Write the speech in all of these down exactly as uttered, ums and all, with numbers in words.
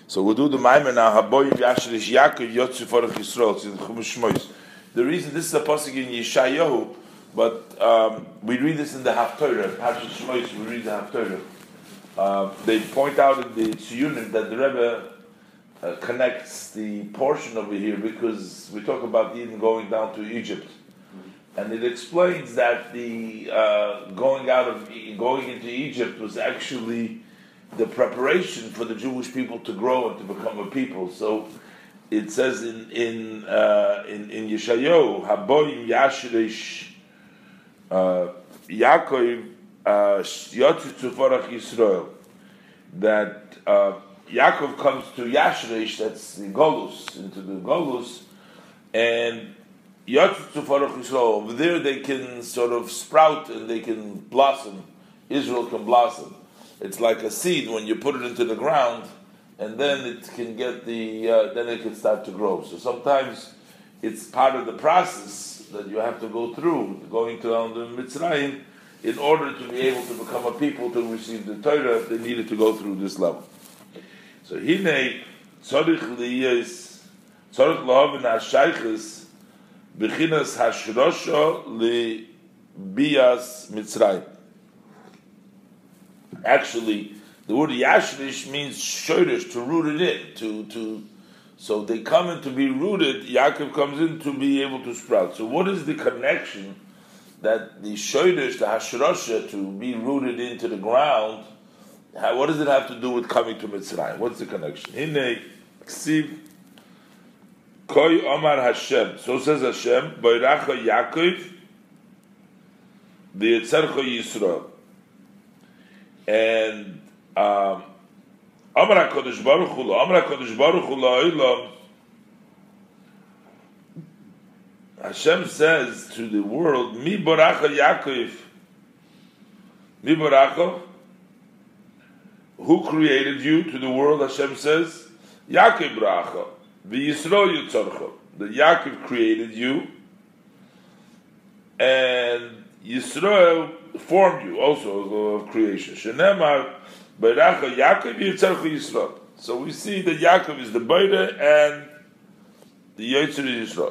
So we'll do the Maimer now. Haboyim Yashrish Yaakov Yotzu Forach Yisrael. It's in Chumash Shmois. The reason this is a pasuk in Yeshayahu, but um, we read this in the Haftorah. Parashat Shmois, we read the Haftorah. Uh, they point out in the Tziyunim that the Rebbe uh, connects the portion over here because we talk about Eden going down to Egypt, and it explains that the uh, going out of going into Egypt was actually the preparation for the Jewish people to grow and to become a people. So it says in in uh, in, in Yeshayahu, Haboyim Yashrish Yaakov Yotzu Tzuforach Yisrael, that uh, Yaakov comes to Yashrish, that's the Golus, into the Golus, and Yotzu Tzuforach Yisrael. Over there, they can sort of sprout and they can blossom. Israel can blossom. It's like a seed when you put it into the ground, and then it can get the, uh, then it can start to grow. So sometimes it's part of the process that you have to go through, going to the Mitzrayim, in order to be able to become a people to receive the Torah. They needed to go through this level. So Hinei tzorich liyes tzorich lahavin hashayches bechinas hashrosha libias Mitzrayim. Actually, the word yashrish means shoyrish, to root it in, to to. So they come in to be rooted. Yaakov comes in to be able to sprout. So what is the connection that the shoyrish, the hashrosha, to be rooted into the ground? How, what does it have to do with coming to Mitzrayim? What's the connection? Hinei ksiv koi omar Hashem. So says Hashem, Boiracha Yaakov, the Yitzarcha Yisrael. And um, Amar HaKadosh Baruch Hu, Amar HaKadosh Baruch Hu la'olam, Hashem says to the world, Mi Boracha Yaakov, Mi Boracha, who created you? To the world, Hashem says, Yaakov Boracha, V'Yisrael Yitzarcha, that Yaakov created you, and Yisrael formed you also of creation. Shenemar Beiracha Yaakov Yitzarcha Yisrael. So we see that Yaakov is the Beira and the Yitzar Yisrael.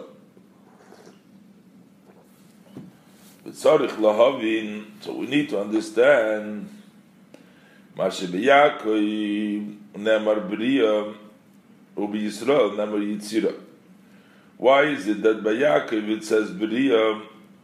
V'tzarich lahavin. So we need to understand. Mashe beYaakov Nemar Bria Ubi Yisrael Nemar Yitzira. Why is it that by Yaakov it says Bria,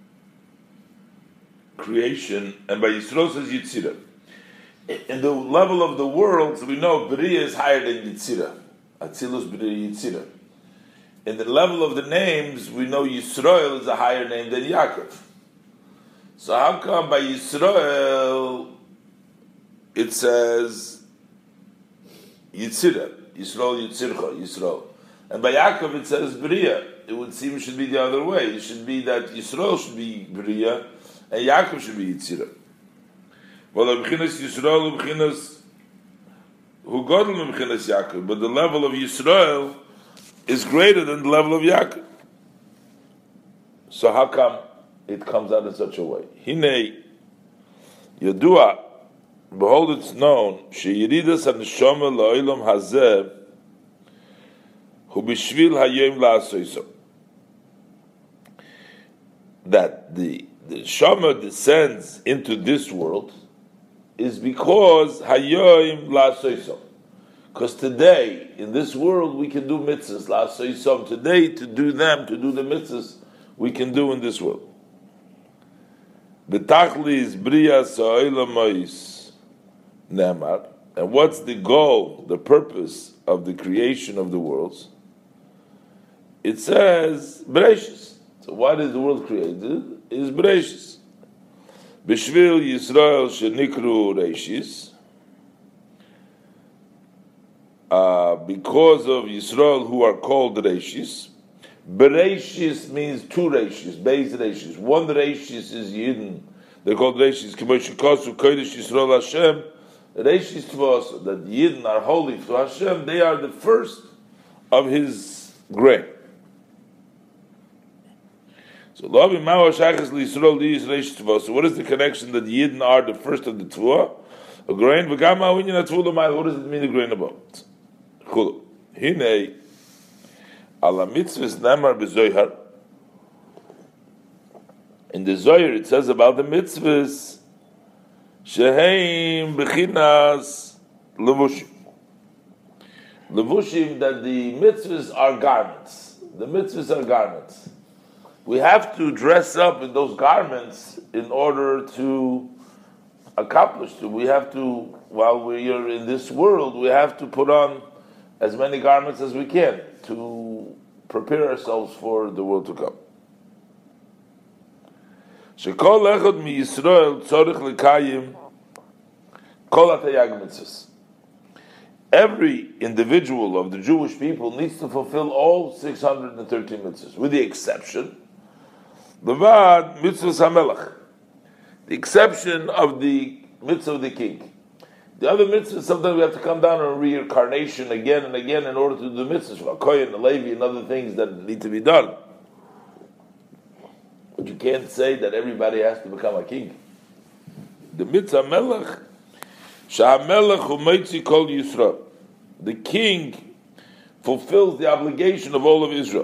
creation, and by Yisrael says Yitzira? In the level of the world, we know Bria is higher than Yitzira. Atzilus Bria Yitzira. In the level of the names, we know Yisrael is a higher name than Yaakov. So how come by Yisrael it says Yitzira, Yisrael Yitzircha, Yisrael, and by Yaakov it says Bria? It would seem it should be the other way. It should be that Yisrael should be Bria and Yaakov should be Yitzira. Well, B'chinas Yisrael, B'chinas who godel B'chinas Yaakov, but the level of Yisrael is greater than the level of Yaakov. So how come it comes out in such a way? Hinei Yadua, behold, it's known sheYiridas HaNeshama LaOlam Hazeh Hu B'Shvil Hayom LaAsoiso, that the the Shama descends into this world is because Hayom LaAsoiso. Because today, in this world, we can do mitzvahs, LaAsoiso. Today, to do them, to do the mitzvahs, we can do in this world. B'tachlis Brias HaOlam Mois Nemar. And what's the goal, the purpose of the creation of the worlds? It says Bereshis. So why is the world created? Is Bereshis. B'shvil Yisrael shenikru Reishis. Uh, because of Yisrael who are called Reishis. Bereshis means two Reishis, Beis Reishis. One Reishis is Yidden. They're called Reishis. K'moshikasu Kodesh Yisrael Hashem. Reishis Tvos, that the Yidden are holy to Hashem. They are the first of His grain. So, so what is the connection that the Yidden are the first of the Tvua? A grain. What does it mean, the grain about? Hinei ala mitzvahs nemar b'zohar. In the Zohar it says about the mitzvahs sheheim b'chinas levushim. Levushim, that the mitzvahs are garments. The mitzvahs are garments. We have to dress up in those garments in order to accomplish it. We have to, while we are in this world, we have to put on as many garments as we can to prepare ourselves for the world to come. Shekol echad mi Yisrael tzorich lekayim kol hatayag mitzvahs. Every individual of the Jewish people needs to fulfill all six hundred thirteen mitzvahs, with the exception levad mitzvahs hamelach, the exception of the mitzvah of the king. The other mitzvahs, sometimes we have to come down on reincarnation again and again in order to do the mitzvahs, for Kohen, the Levi, and other things that need to be done. But you can't say that everybody has to become a king. The mitzvah melech, sha'melech u'meitzi kol Yisrael. The king fulfills the obligation of all of Israel.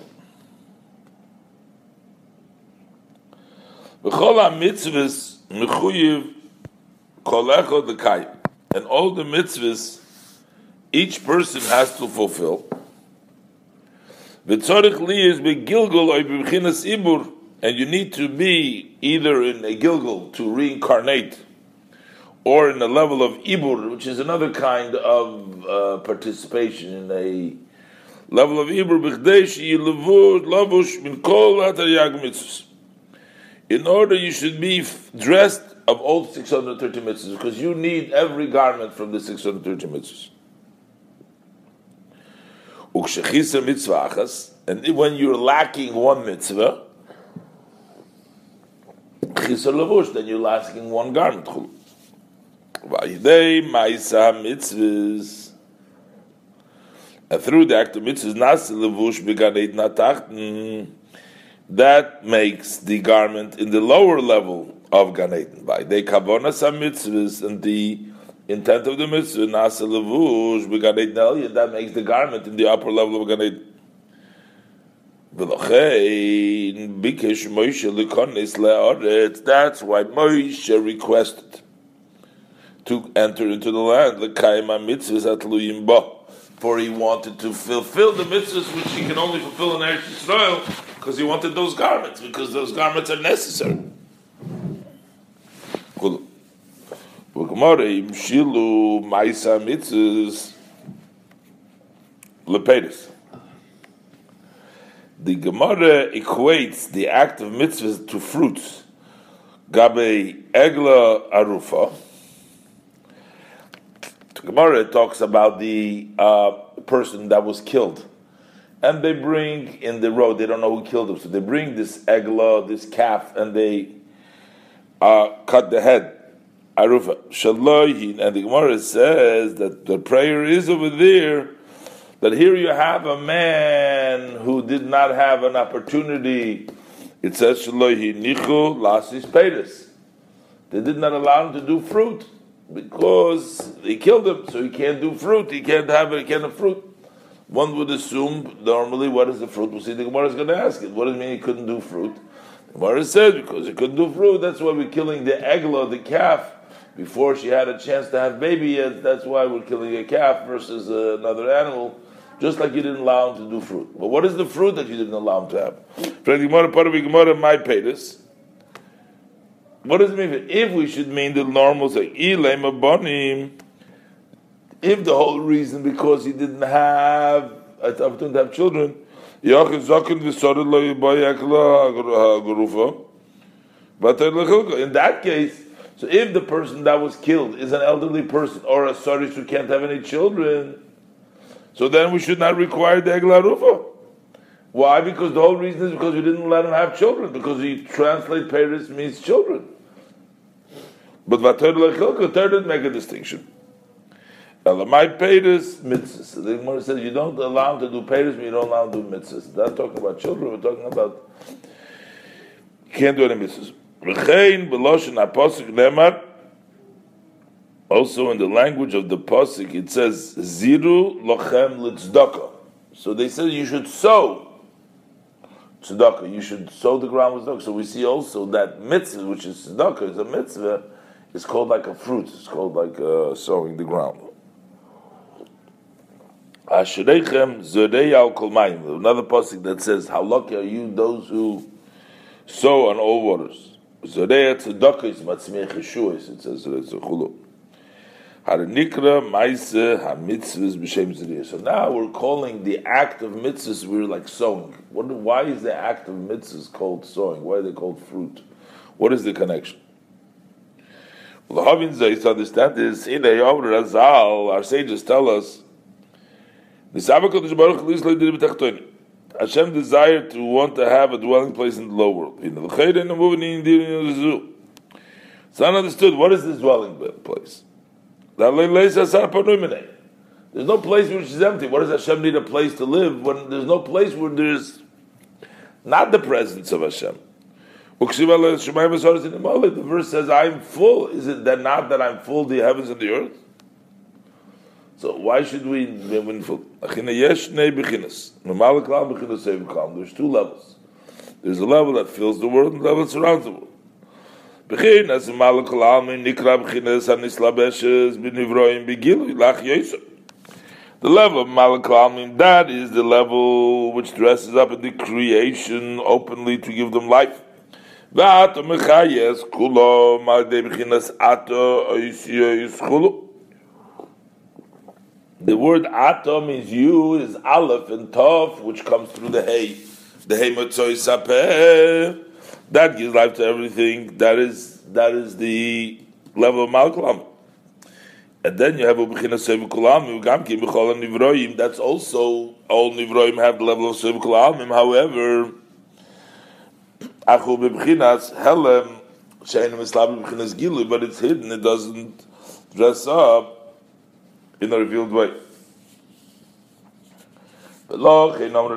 V'chol ha'mitzvahs mechuyev kol echad l'kayim. And all the mitzvahs each person has to fulfill. V'tzorich li is begilgul oy b'chinas ibur. And you need to be either in a Gilgul to reincarnate, or in a level of Ibur, which is another kind of uh, participation in a level of Ibur. In order, you should be dressed of all six hundred thirty mitzvahs, because you need every garment from the six hundred thirty mitzvahs. And when you're lacking one mitzvah, then you're lacking one garment. And through the act of mitzvahs, that makes the garment in the lower level of Gan Eden. By the kavonas mitzvahs, and the intent of the mitzvah, that makes the garment in the upper level of Gan Eden. That's why Moshe requested to enter into the land, for he wanted to fulfill the mitzvahs which he can only fulfill in Eretz Yisrael, because he wanted those garments, because those garments are necessary. The Gemara equates the act of mitzvahs to fruits. Gabe egla arufa. The Gemara talks about the uh, person that was killed, and they bring in the road. They don't know who killed him, so they bring this egla, this calf, and they uh, cut the head. Arufa shalohin, and the Gemara says that the prayer is over there. That here you have a man who did not have an opportunity. It says, Shalohi nichu lasis peiris. They did not allow him to do fruit because they killed him, so he can't do fruit. He can't have a can of fruit. One would assume normally, what is the fruit? We'll see. The Gemara is going to ask it. What does it mean he couldn't do fruit? The Gemara says because he couldn't do fruit. That's why we're killing the egla, the calf, before she had a chance to have baby yet. That's why we're killing a calf versus uh, another animal. Just like you didn't allow him to do fruit. But what is the fruit that you didn't allow him to have? What does it mean? If we should mean the normal thing, if the whole reason because he didn't have an opportunity to have children, in that case, so if the person that was killed is an elderly person or a sarish who can't have any children, so then we should not require the Egla Rufa. Why? Because the whole reason is because we didn't let him have children, because we translate Paris means children. But Vater Lechilka, Ter didn't make a distinction. Elamai Paris mitzvahs. The Gemara says you don't allow him to do Paris, but you don't allow him to do mitzvahs. We're not talking about children, we're talking about you can't do any mitzvahs. V'chein b'loshen ha'posuk lemar Also, in the language of the pasuk, it says ziru lochem litzdaka. So they said you should sow tzedakah. You should sow the ground with tzedakah. So we see also that mitzvah, which is tzedakah, is a mitzvah, is called like a fruit. It's called like uh, sowing the ground. Asherechem zodei al kol mayim. Another pasuk that says, "How lucky are you, those who sow on all waters." Zodei tzedakah is matzmiach yeshuos. It says chulu. Harenikra ma'aseh hamitzvahs b'shem zriyah. So now we're calling the act of mitzvahs, we're like sowing. What, why is the act of mitzvahs called sowing? Why are they called fruit? What is the connection? Well, the Havin Zayis to understand is, in a Yom Razal, our sages tell us, Hashem desired to want to have a dwelling place in the lower world. So I understood, what is this dwelling place? There's no place which is empty. What does Hashem need a place to live when there's no place where there's not the presence of Hashem? The verse says, I'm full. Is it then not that I'm full, the heavens and the earth? So why should we be full? There's two levels. There's a level that fills the world and a level that surrounds the world. The level of Malak Almin, that is the level which dresses up in the creation openly to give them life. The word Ato means you, is Aleph and Tov, which comes through the Hey. The Hey Motzoi Sapeh. That gives life to everything. That is that is the level of Malkulam. And then you have Ubechina Sevikulam, Gamki Bechol Nivroim. That's also all Nivroim have the level of Sevikulam. However, Achu Bebechinas Helem Shein Mislab Bebechinas Gilu, but it's hidden. It doesn't dress up in a revealed way. That's why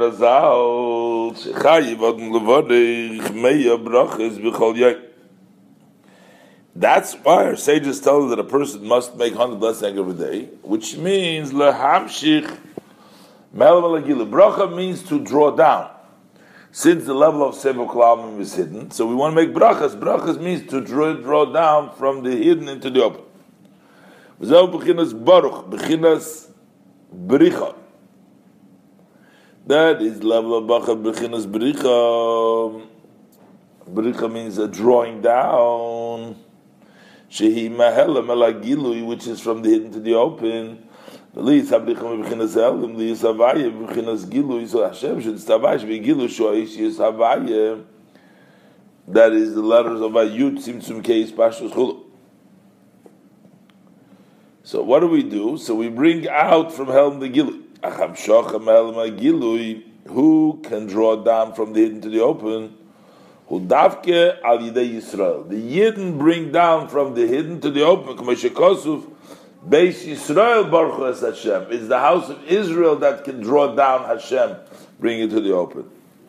our sages tell us that a person must make one hundred blessings every day, which means lehamshich melvalagilu. Bracha means to draw down. Since the level of Sevo Klamim is hidden, so we want to make brachas. Brachas means to draw, draw down from the hidden into the open. Bechinas baruch, bechinas bericha. That is level of Bachar Bechinas Bericha. Bericha means a drawing down. Shehi Mahela Melagilui, which is from the hidden to the open. Liis Habricham Bechinas Elim, Liis Havaya Bechinas Gilui. So Hashem should stavash Begilu Shoish Yis Havaya. That is the letters of Ayut Simtsum Keis Pashtus Chulu. So what do we do? So we bring out from Helm the Gilui. Who can draw down from the hidden to the open? Who davke al yidei Yisrael. The Yidden bring down from the hidden to the open. Kosuf, Beis Yisrael Baruch es Hashem. It's the house of Israel that can draw down Hashem, bring it to the open.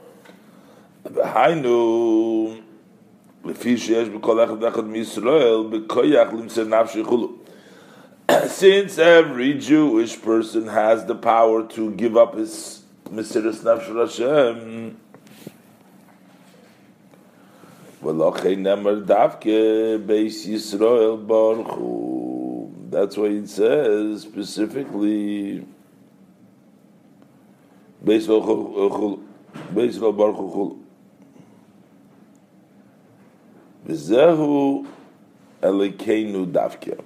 V'hainu lefi sheyesh b'kol echad echad miYisrael b'koyach limser nafshi chulu. Since every Jewish person has the power to give up his Mesiras Nafsh Hashem, that's why it says specifically Beis Yisrael Baruch Hu. V'zehu Elokeinu davke.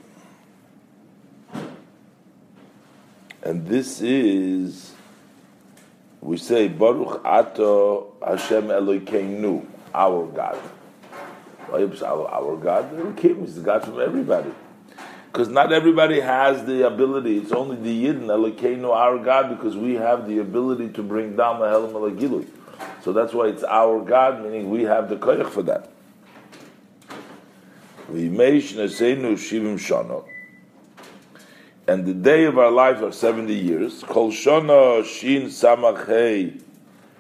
And this is, we say, Baruch Ato Hashem Elokeinu, our God. Our God, Elokeinu is the God from everybody. Because not everybody has the ability. It's only the Yidden, Elokeinu, our God, because we have the ability to bring down the Helam Elagilui. So that's why it's our God, meaning we have the koyach for that. V'yimeish Neseinu Shivim Shana. And the day of our life are seventy years. Kol Shana Shin Samach Hei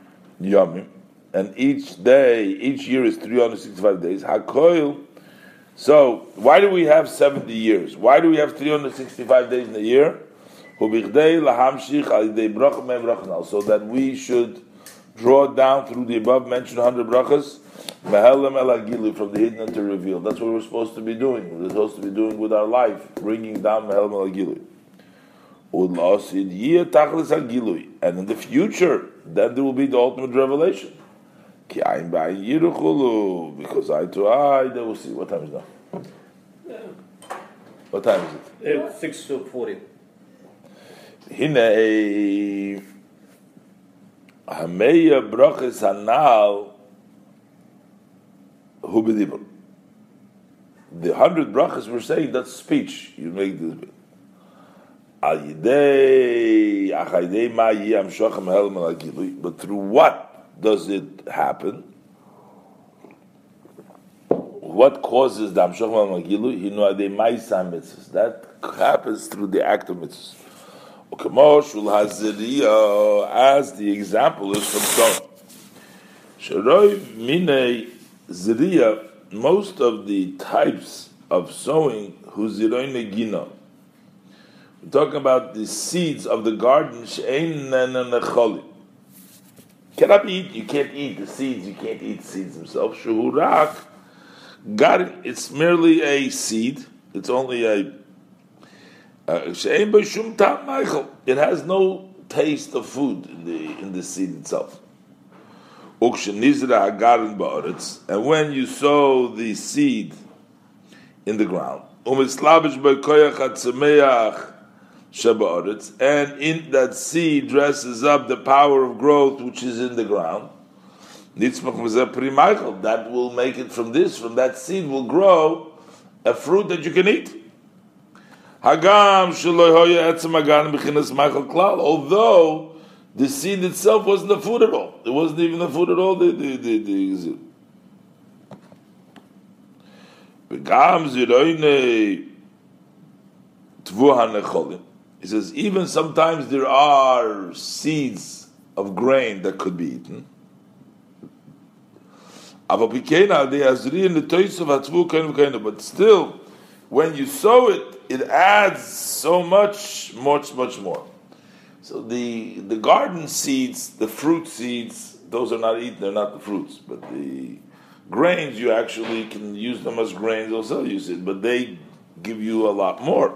Yomim. And each day, each year is three hundred sixty-five days. Hakoil So, why do we have seventy years? Why do we have three hundred sixty-five days in a year? So that we should draw down through the above mentioned one hundred brachas, from the hidden to reveal. That's what we're supposed to be doing. We're supposed to be doing with our life, bringing down Mehelem El Agilui. And in the future, then there will be the ultimate revelation. Because eye to eye, they will see. What time is now? Yeah. What time is it? Uh, six to forty. Hine Hameya brachas hanal hu b'dibur. The hundred brachas we're saying, that's speech. You make this bit. Al yidei achayidei ma yiyam shochem helm al agilui. But through what does it happen? What causes the Amshach al Magilui? Hinu adei ma'isa mitzvahs. That happens through the act of mitzvahs. As the example is from sowing. Sharoi minei ziriya. Most of the types of sowing, hu ziroi negino. We're talking about the seeds of the garden. She'ein necholi. Cannot be eaten. You can't eat the seeds. You can't eat the seeds themselves. Shuhurak, got it. It's merely a seed. It's only a. Uh, it has no taste of food in the in the seed itself. And when you sow the seed in the ground, and in that seed dresses up the power of growth which is in the ground, that will make it from this, from that seed will grow a fruit that you can eat. Although the seed itself wasn't the food at all. It wasn't even the food at all. The, the, the, the, He says, even sometimes there are seeds of grain that could be eaten. But still, when you sow it, it adds so much, much, much more. So the the garden seeds, the fruit seeds, those are not eaten, they're not the fruits. But the grains, you actually can use them as grains, also use it, but they give you a lot more.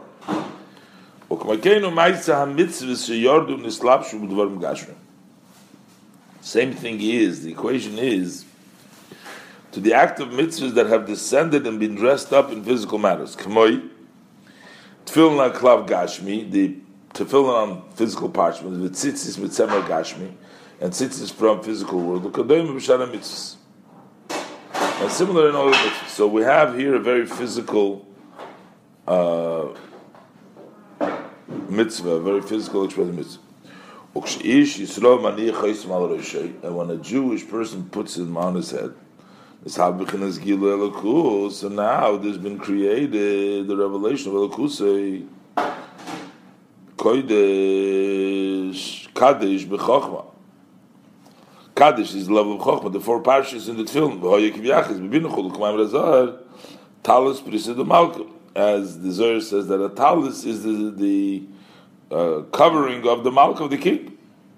Same thing is, the equation is, to the act of mitzvahs that have descended and been dressed up in physical matters. K'moi, tefillin klav gashmi, the tefillin on physical parchment, with tzitzis mitzemer gashmi, and tzitzis from physical world. mitzvahs. And similar in all the mitzvahs. So we have here a very physical uh, mitzvah, a very physical expression mitzvah. And when a Jewish person puts him on his head, so now there's been created the revelation of Elokusei, Kodesh, Kadesh, B'chokhmah. Kadesh is the level of Chokhmah. The four parshas in the film, Talus Prisid Malkum. As the Zohar says that a talus is the, the uh, covering of the malk of the king.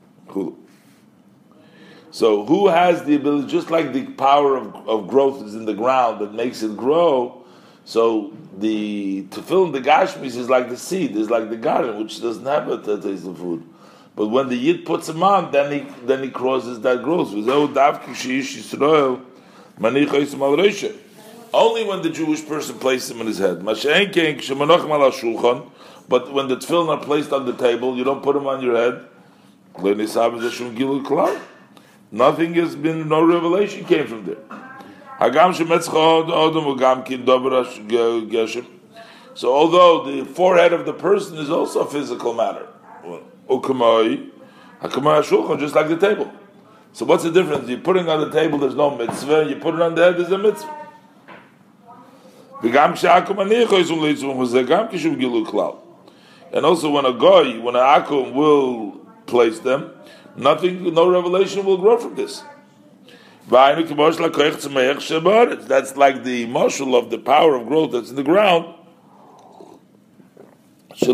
So who has the ability, just like the power of, of growth is in the ground that makes it grow, so the tefillin, the gashmis, is like the seed, is like the garden, which doesn't have a taste of food. But when the yid puts him on, then he then he causes that growth. Only when the Jewish person placed him in his head. But when the tefillin are placed on the table, you don't put them on your head. Nothing has been, no revelation came from there. So although the forehead of the person is also a physical matter, just like the table. So what's the difference? You're putting on the table, there's no mitzvah. You put it on the head, there's a mitzvah. And also when a goy, when an akum will place them, nothing, no revelation will grow from this. That's like the marshal of the power of growth that's in the ground. It's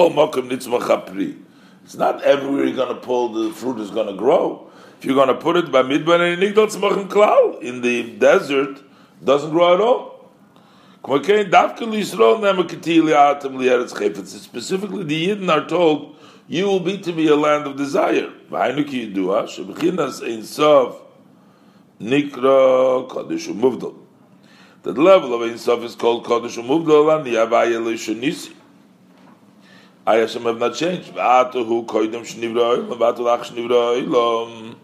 not everywhere you're going to pull, the fruit is going to grow. If you're going to put it by midbar and nigdal tzmachim klal in the desert, it doesn't grow at all. Specifically, the Yidden are told, you will be to be a land of desire. Nikra Kodesh Umuvdal. The level of Ein Sof is called Kodesh Umuvdal, and the Avaya Lishanisi. Ayashim have not changed. V'atuhu koidem shnivra oilam, v'atulach shnivra oilam.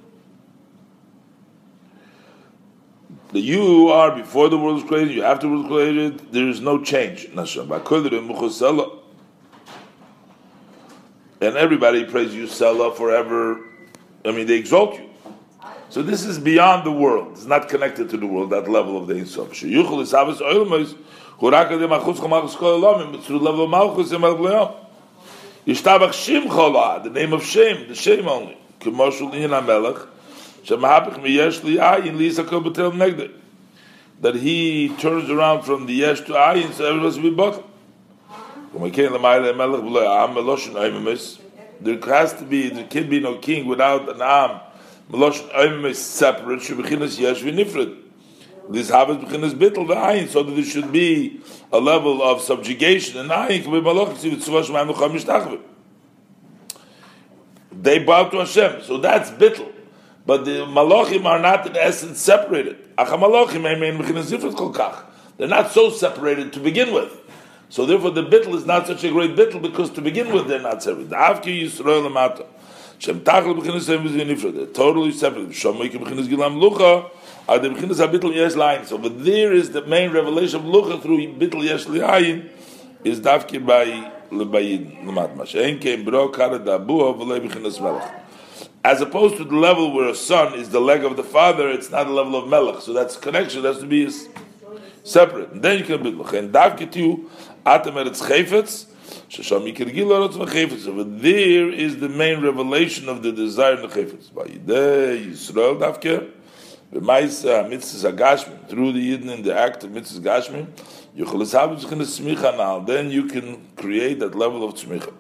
That you are before the world was created, you after the world was created, there is no change. And everybody prays you Selah forever. I mean, they exalt you. So this is beyond the world. It's not connected to the world, that level of the Ein Sof. It's through the level of Malchus and Melech. Yishtabach Shem Chola, the name of Shem, the Shem only. K'moshul in HaMelech, Shemahapich miyesh li'ayin li'yisakol b'tel negdeh. That he turns around from the yesh to ayin, so everybody will be bottled. There has to be, there can be no king without an am. Melosh Oim is separate. Shebechinas yesh v'nifred. This habit bechinas bittel v'ayin, so that there should be a level of subjugation. And ayin can be malachim v'tzuva shemaim v'cham mishtachve. They bow to Hashem, so that's bittel. But the malachim are not in essence separated. Acha malachim eimein bechinas nifred kol kach. They're not so separated to begin with. So therefore, the bittel is not such a great bittel because to begin with they're not separated. Avki Yisrael lemata. Shem tachel b'chinas hem v'nifred. They're totally separate. Shomoyke b'chinas gilam lucha. Are the b'chinas habittel yesh layin. So, but there is the main revelation of lucha through bittel yesh layin is davki by lebayid lematma. She'en kein bro kara dabuha v'lei b'chinas melech. As opposed to the level where a son is the leg of the father, it's not a level of melech. So that's connection. That has to be separate. And then you can bittel. And davki tu atem eretz chayfetz. But there is the main revelation of the desire in the chayfetz. By Yisrael davke, b'maisa mitzvahs hagashmin, through the Yidden in the act of mitzvahs hagashmin, yuchol eshabes b'chinas tzmicha now. Then you can create that level of tzmicha.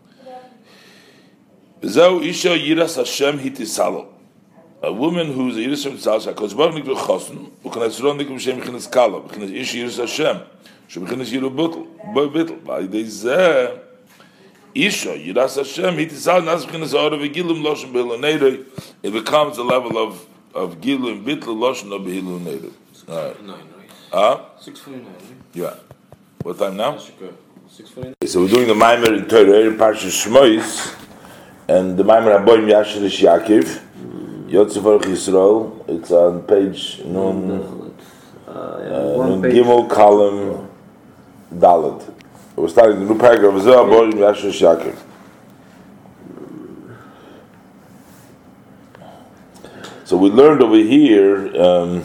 V'zeu isha yiras Hashem hitisalo. A woman who is a yiras Hashem hitisalo, shakos baruch nikveh chosn, u'kanetzron nikveh Hashem b'chinas kala, b'chinas isha yiras Hashem. Shebchinas yiru bittel, boy bittel. By this, isha yiras Hashem hitisal nas b'chinas ha'ara v'gilum loshen b'hilu neirei. It becomes a level of of gilum bittel loshen of b'hilu neirei. All right. Nine, right? Huh? Six forty-nine. Yeah. What time now? Six forty-nine. So we're doing the Maimer in Torah in Parshas Shmois, and the Maimer Haboim Yashirish Yaakov, Yotzei Yisrael. It's on page Nun Nun Gimel column Dalet. We're starting the new paragraph of Zohar Haboim Yashirish Yaakov. So we learned over here um,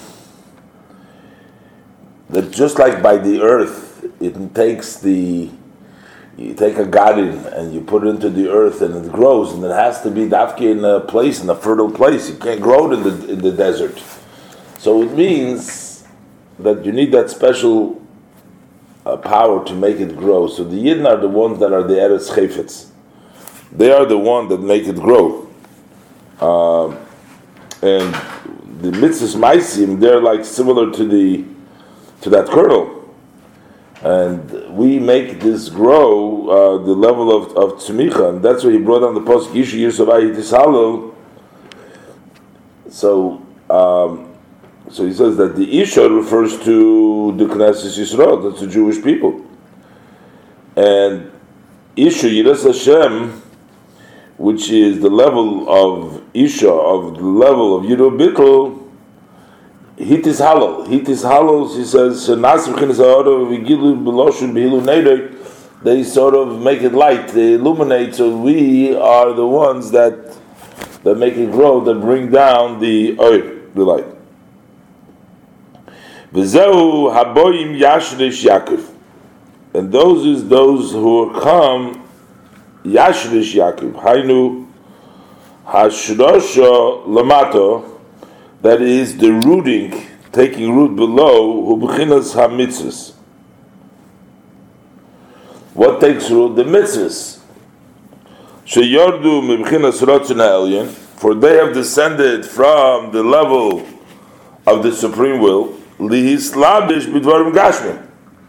that just like by the earth, it takes the you take a garden and you put it into the earth and it grows, and it has to be dafki in a place, in a fertile place. You can't grow it in the in the desert. So it means that you need that special uh, power to make it grow. So the Yidden are the ones that are the Eretz Chayfetz. They are the ones that make it grow. Uh, and the mitzvahs maisim, they're like similar to the to that kernel. And we make this grow uh, the level of, of tzmicha, and that's why he brought on the posuk Yishu Yisavai Tishalel. So, um, so he says that the Isha refers to the Knesset Yisrael, that's the Jewish people, and Isha Yiras Hashem, which is the level of Isha, of the level of Yiru Bittul. Hitis halal. Hitis halal, he says, they sort of make it light, they illuminate, so we are the ones that that make it grow, that bring down the oil, the light. V'zeu haboyim yashrish Yaakov. And those is those who come yashrish Yaakov. Hainu hashrosha lamato. that is the rooting, taking root below, hu b'chinas ha-mitzvahs. What takes root? The mitzvahs. Sheyordu mibchinas rotzon ha'elyon, for they have descended from the level of the supreme will, lihislabish b'dvarim gashmim,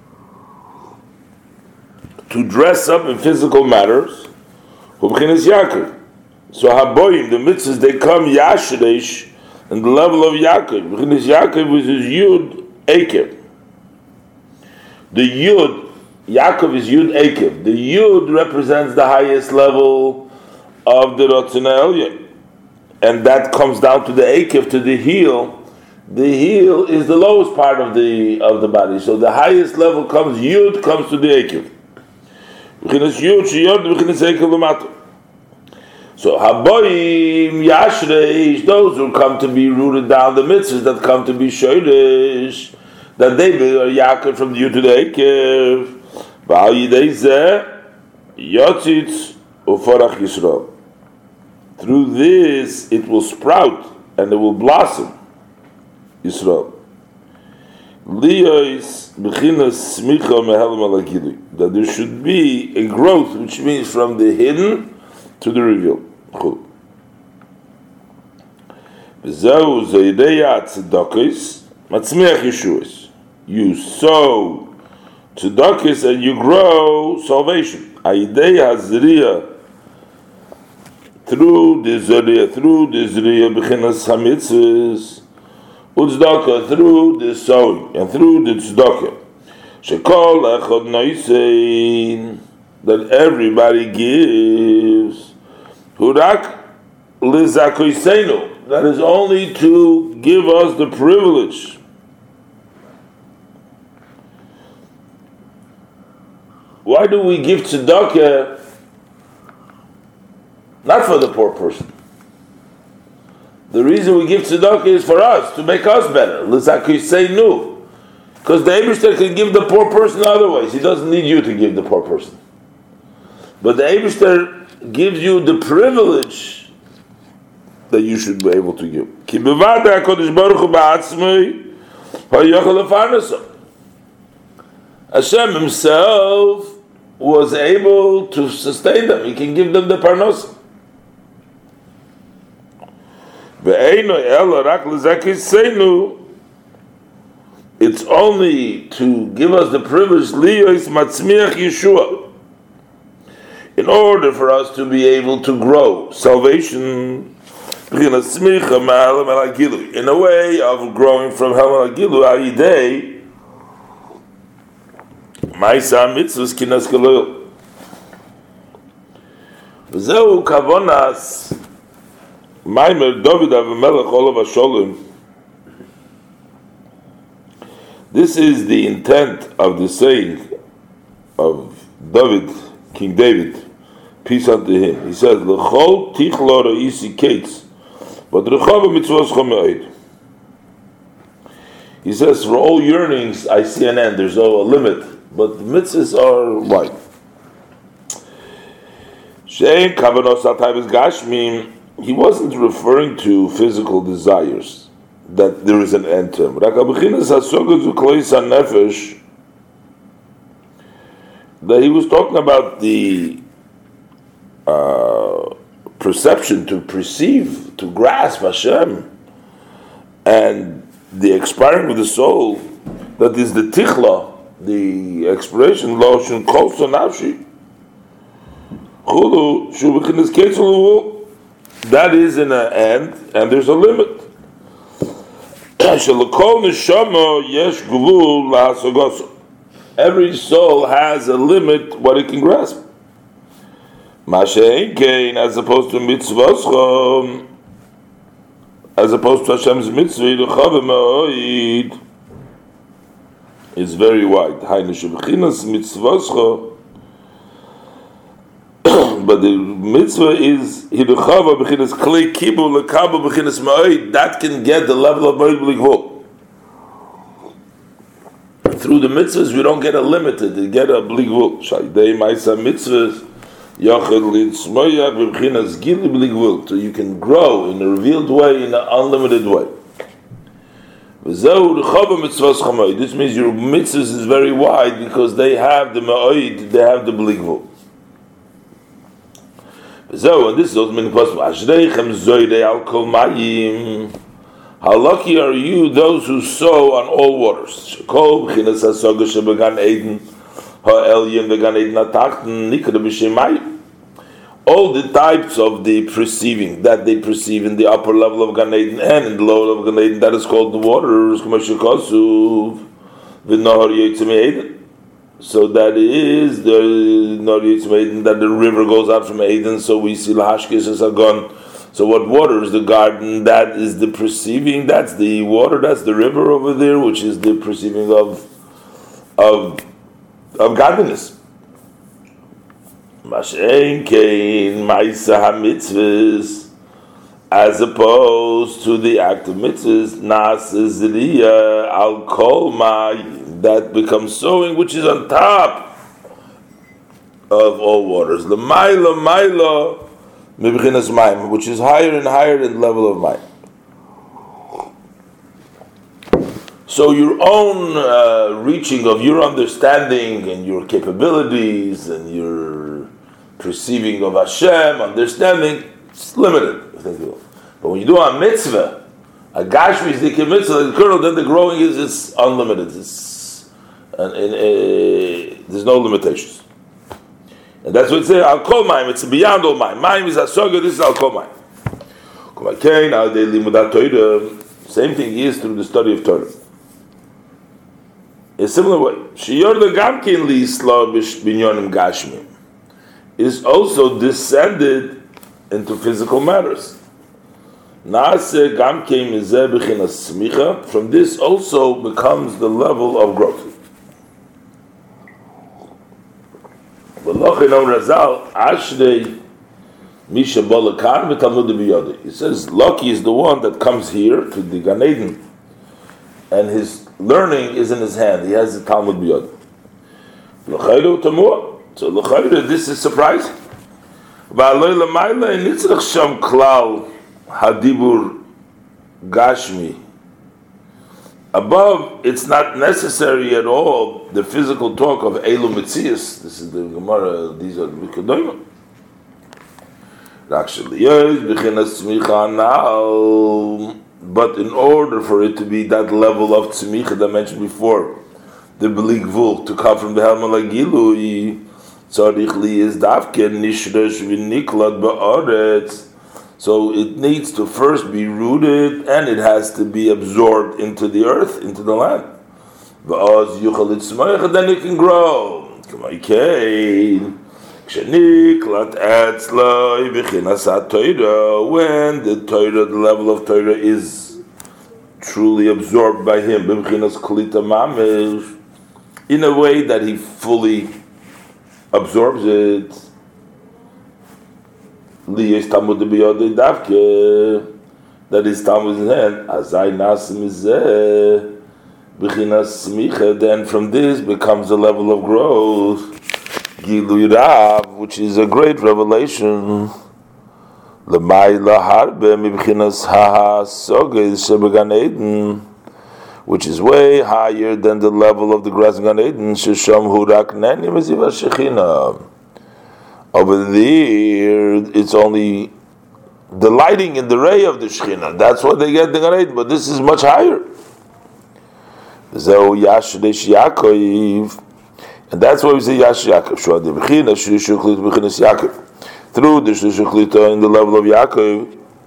to dress up in physical matters, hu b'chinas Yaakov. So haboyim, the mitzvahs, they come yashresh in the level of Yaakov. B'chinas Yaakov is his yud ekev. The yud, Yaakov is Yud Ekev. The Yud represents the highest level of the Rotzon HaElyon. And that comes down to the Ekev, to the heel. The heel is the lowest part of the of the body. So the highest level comes, Yud comes to the Ekev. B'chinas Yud, Sheyod, B'chinas Ekev L'mato. So Haboyim, Yashreish, those who come to be rooted down, the mitzvahs that come to be Shoyresh, that they are Yaakov from the Yud to the Ekev. Through this, it will sprout and it will blossom. Yisrael. That there should be a growth, which means from the hidden to the revealed. You sow tzedakis and you grow salvation. Aidei hazriya, through the zriya, through the zriya b'chinas hamitzvahs, u'tzedakah, through the sowing and through the tzedakah. Shekol echad noisein, that everybody gives. Hurak lizakoiseinu, that is only to give us the privilege. Why do we give tzedakah? Not for the poor person. The reason we give tzedakah is for us, to make us better. L'zakoseinu. Because the Eibishter can give the poor person other ways. He doesn't need you to give the poor person. But the Eibishter gives you the privilege that you should be able to give. Ki bevada HaKadosh Baruch Hu ba'atzmei ha'yochel lefarnaso. Hashem himself was able to sustain them. He can give them the parnos. It's only to give us the privilege, liyos matzmiach Yeshua, in order for us to be able to grow salvation in a way of growing from Helm Agilu Ayidei. Ma'isa mitzvahs kinas keloil. V'zeu kavonas Maimer David Avimelech Olav Hasholem. This is the intent of the saying of David, King David, peace unto him. He says, L'chol tichlo ra'isi kates, but rechava mitzvos chomeid. He says, for all yearnings I see an end, there's no limit. But the mitzvahs are wide. Shein kavanos atayvus gashmim. He wasn't referring to physical desires, that there is an end to them. That he was talking about the uh, perception, to perceive, to grasp Hashem, and the expiring of the soul. That is the tichla. The expiration, lo shun kol sonavshi, chulu shu b'chinas ketzulu, that is in an end, and there's a limit. Shelakol neshama yesh gvul lahasogoso. Every soul has a limit what it can grasp. Mashein kein, as opposed to mitzvos, as opposed to Hashem's mitzvah, l'chavim ma'oid. It's very wide. But the mitzvah is that can get the level of ma'id b'ligvul. Through the mitzvahs, we don't get a limited, we get a b'ligvul. Shaydei ma'isa mitzvahs yachel litzmoyach b'chinas gili b'ligvul. So you can grow in a revealed way, in an unlimited way. This means your mitzvahs is very wide because they have the ma'oid, they have the bligvul. And this is also meaning possible. How lucky are you, those who sow on all waters? All the types of the perceiving that they perceive in the upper level of Gan Eden and in the lower level of Gan Eden, that is called the waters. So that is the that the river goes out from Eden. So we see Lahashkis as Agon. So what water is the garden? That is the perceiving. That's the water. That's the river over there, which is the perceiving of of of godliness. Mashen kein ma'isa hamitzvahs, as opposed to the act of mitzvahs, nasizriya al kol ma'im, that becomes sowing, which is on top of all waters. The ma'ila ma'ila mibchinas ma'im, which is higher and higher in the level of ma'im. So your own uh, reaching of your understanding and your capabilities and your perceiving of Hashem, understanding, it's limited. But when you do a mitzvah, a gashmi is the mitzvah, the kernel, then the growing is it's unlimited. It's, and, and, uh, there's no limitations. And that's what it says, Al Kol Mayim, it's beyond all Mayim. Mayim is Asoga, this is Al Kol Mayim. Same thing is through the study of Torah. In a similar way, Shiyorda Gamkin Li Isla Binyonim Gashmim is also descended into physical matters. Naase Gamkin Mizeh B'chinas Smicha, from this also becomes the level of growth. V'lochin Om Razal Ashrei Misha Bolakan V'Talmud B'Yodei. He says, lucky is the one that comes here to the Gan Eden, and his learning is in his hand. He has the Talmud B'Yodei. L'chayru Tamua. So l'chayru, this is surprising. V'aloi l'mayla initzrach sham klal hadibur gashmi. Above, it's not necessary at all the physical talk of Elu Metzias. This is the Gemara, these are the Mikadoimah. But in order for it to be that level of tzmicha that I mentioned before, the B'li Gvul, to come from the Helma Lagilui, tzarich li is davke nishresh v'niklat ba'aretz. So it needs to first be rooted, and it has to be absorbed into the earth, into the land. V'az yuchal itzmayach, then it can grow. K'maykein. When the Torah, the level of Torah is truly absorbed by him, in a way that he fully absorbs it, that is Talmud in hand, then from this becomes a level of growth, Gilui Rav, which is a great revelation. Which is way higher than the level of the grass in Gan Eden. Over there, it's only delighting in the ray of the Shekhinah. That's what they get in Gan Eden, but this is much higher. And that's why we say Yash Yaakov. Through the Shushuklita in the level of Yaakov,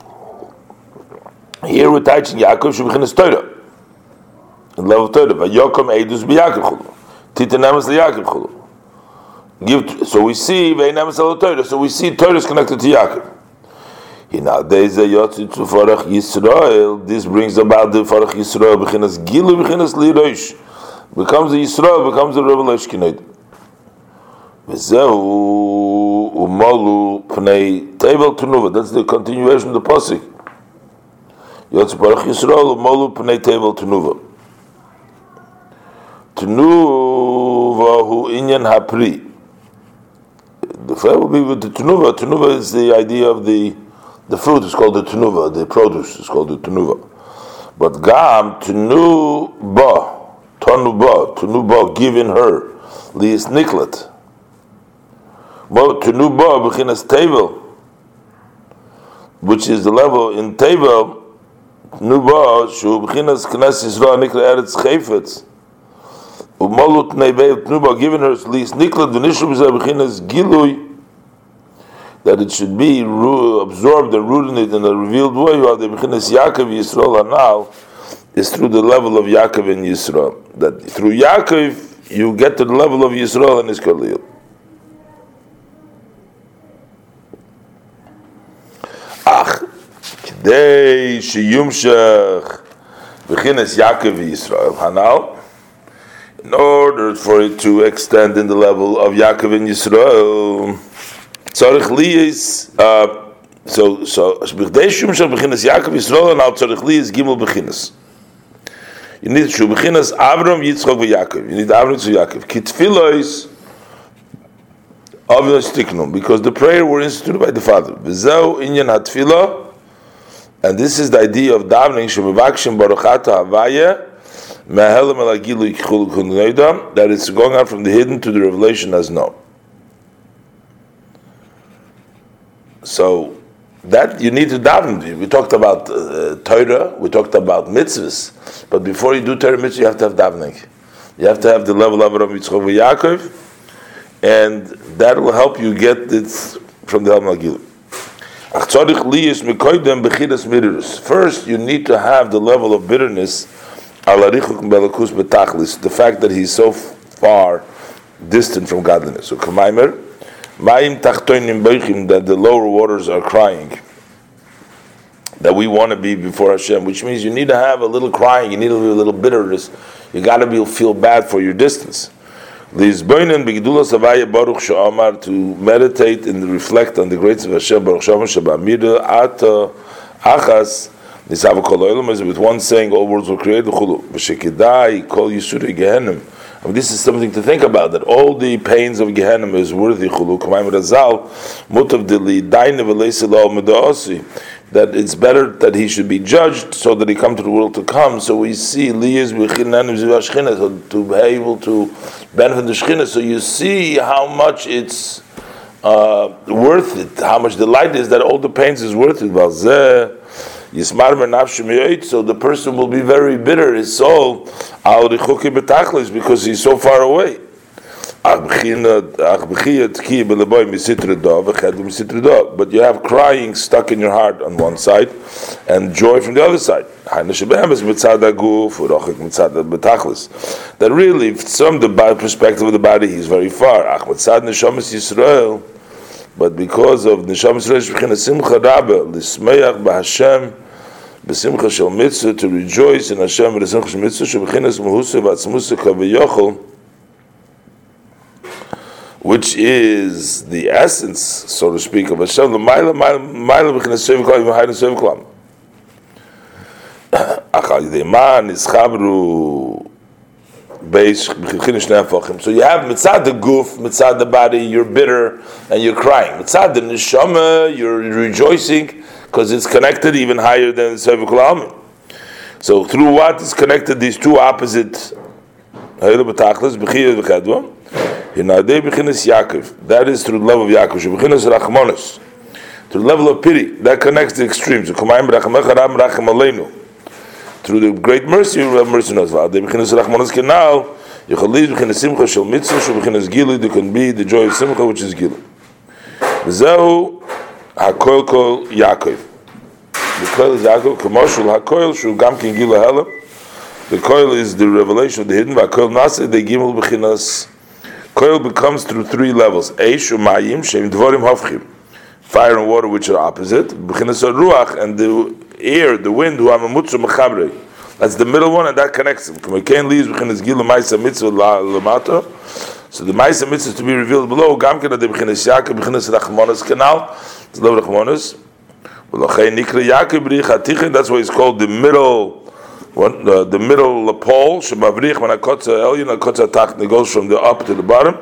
here we're teaching Yaakov Shubchinas Torah. In the level of Torah. Vayokom Eidus B'Yaakov Chulu. Titenamas L'Yaakov Chulu. Give. So we see Veinamas Al Torah. So we see Torah is connected to Yaakov. Nowadays, Yisrael. This brings about the Farach Yisrael B'chinas Gilu B'chinas Lirosh. Becomes a Yisrael, becomes a revelation. V'zehu umalu pnei tevel tenuva. That's the continuation of the pasuk. Yotz Baruch Yisrael umalu pnei tevel tenuva. Tenuva hu inyan hapri. The fair will be with the tenuva. Tenuva is the idea of the the fruit. Is called the tenuva. The produce is called the tenuva. But Gam Tunu Ba, Tonu Ba, Tunu Ba, giving her, Liis Niklet. But Tunu Ba, Bechinas Tevel, which is the level in Tevel, Tunu Ba, Shu Bechinas Knes Yisrael Niklet Eretz Chayfetz. Umalut Nebei Tunu Ba, giving her, Liis Niklet, V'nishu B'zeh Bechinas Gilui, that it should be absorbed and rooted in it in a revealed way, while the Bechinas Yaakov Yisrael Hanal is through the level of Yaakov and Yisrael. That through Yaakov you get to the level of Yisrael and his Khalil. Ach, K'dei sheyumshach Bechinas Yaakov Yisrael Hanal, in order for it to extend in the level of Yaakov and Yisrael, Tzarich liyis, uh, so so b'chdei shumshach b'chinas Yaakov Yisrael, and now tzarich liyis gimel b'chinas. You need shu b'chinas Avram Yitzchok v'Yaakov. You need Avram Yitzchok v'Yaakov. Kitfilos avos tiknum, because the prayer were instituted by the Father. V'zeu inyan hatfilah, and this is the idea of davening shemavakshim baruchata havaya me'helam el hagilu yichul kunneidam, that it's going out from the hidden to the revelation as known. So that you need to daven. We talked about uh, Torah, we talked about mitzvahs, but before you do Torah mitzvah, you have to have davening. You have to have the level of Avraham, Yitzchak, Yaakov, and that will help you get it from the Helm HaGilui. First, you need to have the level of bitterness, the fact that he's so far distant from godliness. So, Kamaimer, that the lower waters are crying, that we want to be before Hashem, which means you need to have a little crying, you need a little, a little bitterness, you got to be feel bad for your distance. To meditate and reflect on the greatness of Hashem, with one saying all worlds were created. I mean, this is something to think about, that all the pains of Gehenna is worthy, that it's better that he should be judged so that he come to the world to come. So we see so to be able to benefit the Shekhinah. So you see how much it's uh, worth it, how much delight is that all the pains is worth it. So the person will be very bitter, his soul, because he's so far away. But you have crying stuck in your heart on one side and joy from the other side. That really, from the perspective of the body, he's very far. But because of Neshama Yisrael, B'simcha shel mitzvah, to rejoice in Hashem, b'simcha shel mitzvah, sheb'chinas muhusa v'atzmusa kaveyochel, which is the essence, so to speak, of Hashem. L'mayla, mayla b'chinas sev klam, v'hayna sev klam. Achal yidei ma nischabru beis b'chinas shnei hafachim. So you have mitzad the guf, mitzad the body, you're bitter and you're crying. Mitzad the neshama, you're rejoicing, because it's connected even higher than the Sevikul Almin. So through what is connected these two opposite, that is through the level of Yaakov, through the level of pity, that connects the extremes. Through the great mercy, you have mercy on us. There can be the joy of Simcha, which is Gilu. Hakoil kol Yaakov. The koil is Yaakov. Commercial hakoil shu gam kin gila helam. The koil is the revelation of the hidden. Hakoil nase de gimel bechinas. Koil becomes through three levels: eish umayim shem dvorim hafchim, fire and water, which are opposite. Bechinas ruach, and the air, the wind, who amamutzu mechabrei. That's the middle one, and that connects them. K'mekain liis bechinas gila ma'isa mitzvah lamato. So the ma'isa mitzvah is to be revealed below. Gam kin ade bechinas Yaakov bechinas rachmanos canal. It's the Rachmanos. That's why it's called the middle, one, uh, the middle pole. It goes from the up to the bottom.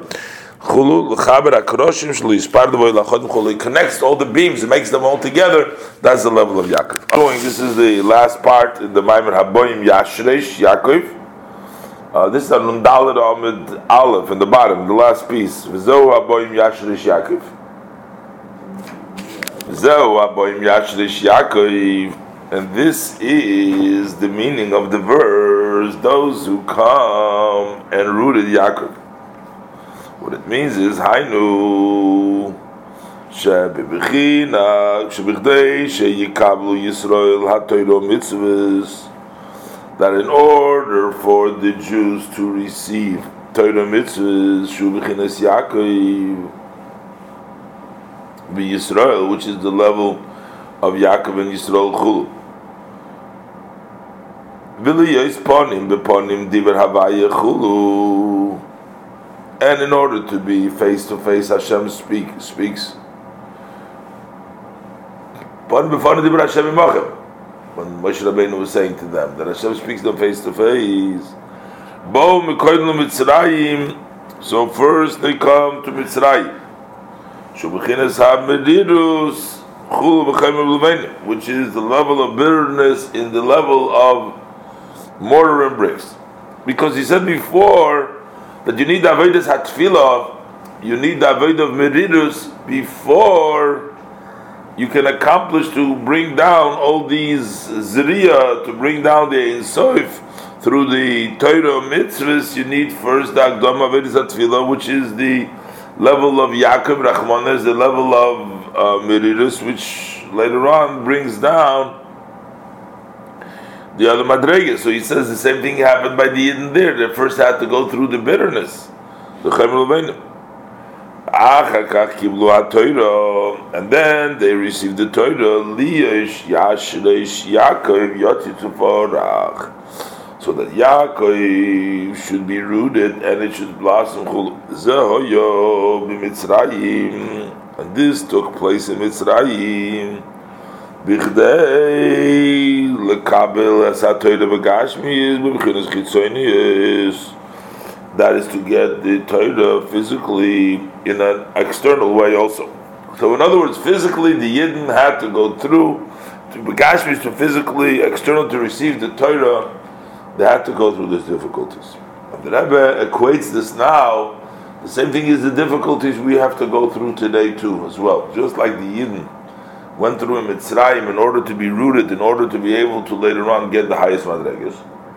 It connects all the beams. It makes them all together. That's the level of Yaakov. Going, this is the last part in the Maimer Haboim Yashresh Yaakov. Uh, this is a Nundalet Amid Aleph in the bottom, the last piece. V'zo Haboim Yashresh Yaakov. V'zo Haboim Yashresh Yaakov. And this is the meaning of the verse, those who come and rooted Yaakov. What it means is, Hainu Shebibchina Shebichdei Sheyikablu Yisrael HaTorah Mitzvahs, that in order for the Jews to receive Torah Mitzvahs, Shubichinas Yaakov Yisrael, which is the level of Yaakov and Yisrael Chulu. V'liyos Ponim B'Ponim Diver Havaya Chulu. And in order to be face to face, Hashem speak, speaks. When Moshe Rabbeinu was saying to them that Hashem speaks to them face to face. So first they come to Mitzrayim, which is the level of bitterness in the level of mortar and bricks. Because he said before that you need the avodas hatfilah, you need the avodah of meridus before you can accomplish to bring down all these zriya, to bring down the Ein Sof through the Torah mitzvahs. You need first the Akdam avodas hatfilah, which is the level of Yaakov Rachmanes, the level of uh, meridus, which later on brings down the other madregas. So he says the same thing happened by the Yidden there. They first had to go through the bitterness, the Chayim Levenim. And then they received the Torah, Liyash Yashresh Yaakov Yotitzuforach, so that Yaakov should be rooted and it should blossom. Zehoyo b'Mitzrayim, and this took place in Mitzrayim. Bichdei lekabel es ha-Torah v'gashmi b'bchinas chitzonius, that is to get the Torah physically in an external way also. So in other words, physically the Yidden had to go through, to b'gashmi to physically, external to receive the Torah, they had to go through these difficulties. And the Rebbe equates this now, the same thing is the difficulties we have to go through today too as well. Just like the Yidden went through in Mitzrayim in order to be rooted, in order to be able to later on get the highest madregas.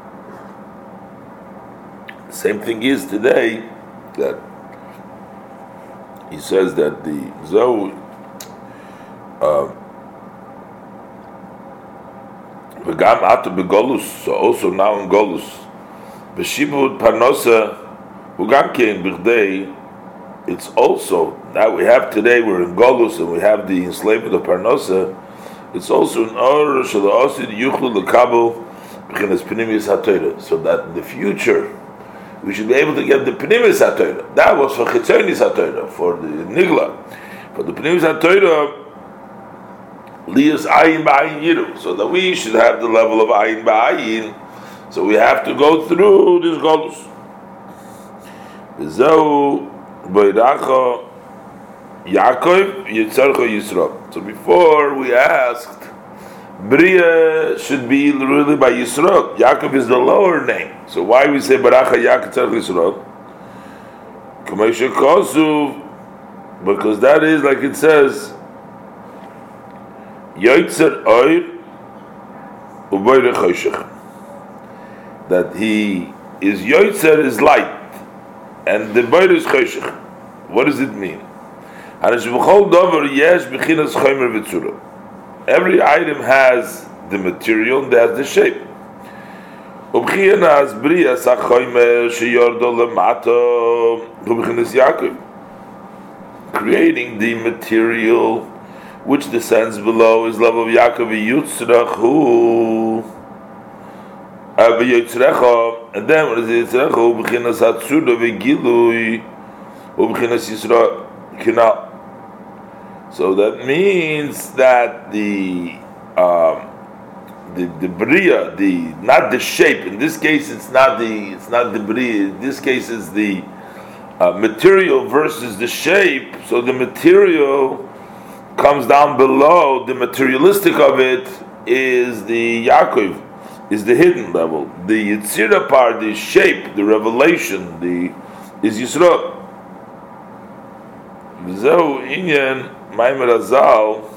Same thing is today that he says that the Zoh V'gam atu begolus, so also now in Golus B'shibud Parnosa V'gam kein b'chdei. It's also, now we have today, we're in Golus and we have the enslavement of Parnosa. It's also in order Shala'osid Yuchlu L'Kabel B'chinas Pnimis HaTorah, so that in the future we should be able to get the Pnimis HaTorah. That was for Chitzonis HaTorah, for the Nigla. For the Pnimis HaTorah, Liyas Ayin Ba'ayin Yiru, so that we should have the level of Ayin Ba'ayin. So we have to go through this Golus. V'zeu Boiracha Yaakov Yitzarcha Yisrael. So before we asked, Bria should be really by Yisrael. Yaakov is the lower name. So why we say Baracha Yaakov Yitzarcha Yisrael? Kamesha Kosuv, because that is like it says, Yoitzer Oir Uboire Choshech. That he is Yoitzer is light, and the Boire is Choshech. What does it mean? Every item has the material and has the shape. Creating the material which descends below is love of Yaakov Yitzrachu. And then what is Yitzrachu? B'chinas Hatzuda v'gilui u'b'chinas Yisrael. So that means that the um, the the bria, the not the shape. In this case, it's not the it's not the bria. In this case, it's the uh, material versus the shape. So the material comes down below. The materialistic of it is the Yaakov, is the hidden level. The Yitzira part, the shape, the revelation, the is Yisro. V'zehu inyan Maimer Azal,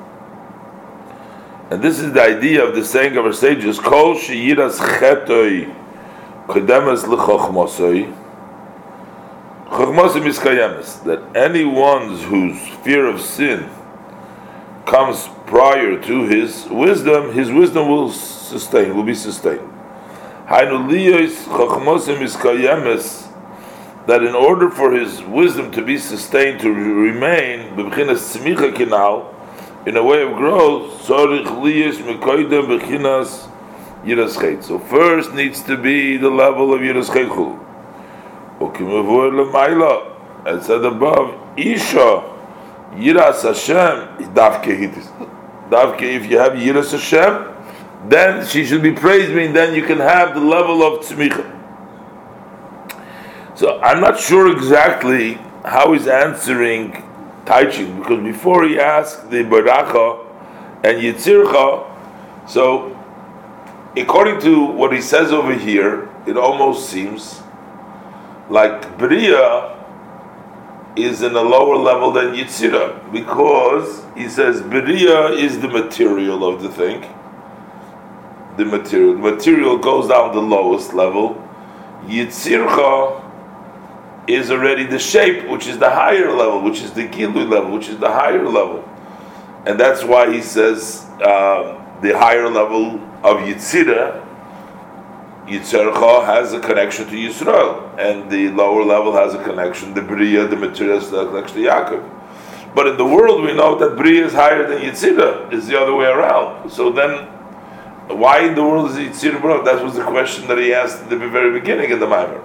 and this is the idea of the saying of our sages, Kol sheyiras chetoi kodemes l'chochmosoi, chochmosoi miskayemes, that anyone whose fear of sin comes prior to his wisdom, his wisdom will sustain, will be sustained. Hainu liyos chochmosoi miskayemes, that in order for his wisdom to be sustained, to remain, b'bchinas tzmicha kinal, in a way of growth, sorich liyos mekoydem b'chinas yiras chet. So first needs to be the level of yiras chet. Ukimavur l'mayla, as said above, isha yiras Hashem davke hitis. Davke, if you have yiras Hashem, then she should be praised, meaning then you can have the level of tzmicha. So I'm not sure exactly how he's answering Taichin, because before he asked the Baracha and Yitzircha, so according to what he says over here, it almost seems like Bria is in a lower level than Yitzira, because he says Bria is the material of the thing. The material, the material goes down the lowest level. Yitzircha is already the shape, which is the higher level, which is the Gilui level, which is the higher level. And that's why he says uh, the higher level of Yitzira, Yitzircha has a connection to Yisrael, and the lower level has a connection, the Bria, the material, has a connection to Yaakov. But in the world we know that Bria is higher than Yitzira, it's the other way around. So then, why in the world is Yitzira brought? That was the question that he asked at the very beginning of the Maimer.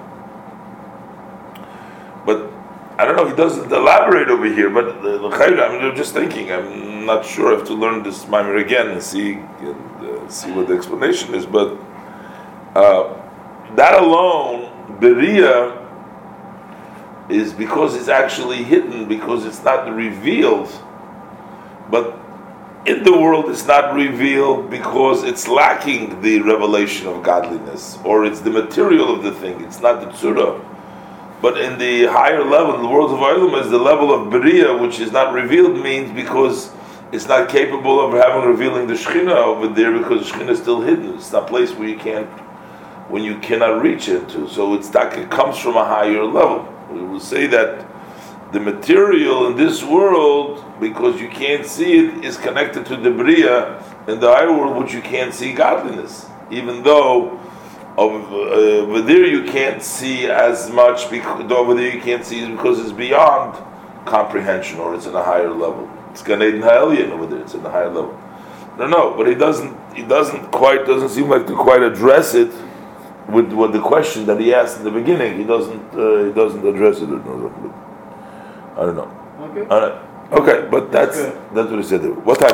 But I don't know, he doesn't elaborate over here, but uh, I mean, I'm just thinking, I'm not sure, I have to learn this Maimer again and see and, uh, see what the explanation is, but uh, that alone, Beria, is because it's actually hidden, because it's not revealed, but in the world it's not revealed because it's lacking the revelation of godliness, or it's the material of the thing, it's not the tzura. But in the higher level, in the world of Olam, is the level of Beria, which is not revealed, means because it's not capable of having revealing the Shekhinah over there, because the Shekhinah is still hidden. It's not a place where you can't, when you cannot reach into. So it's that it comes from a higher level. We will say that the material in this world, because you can't see it, is connected to the Beria in the higher world, which you can't see godliness, even though Over, uh, over there you can't see as much, because over there you can't see because it's beyond comprehension, or it's in a higher level. It's Gan Eden Ha'elyon over there, it's in a higher level. No, no, but he doesn't. He doesn't quite. Doesn't seem like to quite address it with with the question that he asked in the beginning. He doesn't. Uh, he doesn't address it. I don't know. Okay. All right. Okay, but that's Okay. that's what he said. What time?